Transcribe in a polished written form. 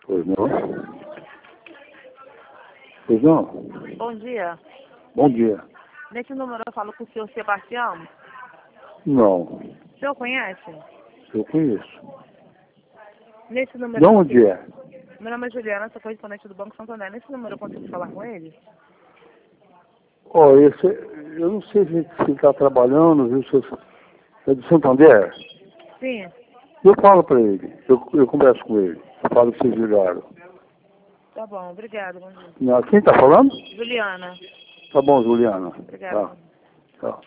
Pois não? Pois não? Bom dia. Bom dia. Nesse número eu falo com o senhor Sebastião. Não, O senhor conhece? eu conheço. Nesse número De onde é? Meu nome é Juliana, sou correspondente do Banco Santander. Nesse número eu consigo falar com ele? Ó, eu não sei se ele está trabalhando, viu? Se é de Santander? Sim. Eu falo para ele, eu converso com ele. Eu falo que vocês ligaram. Tá bom, obrigado. Bom dia. Não, quem está falando? Juliana. Tá bom, Juliana. Obrigada. Tá. Tá.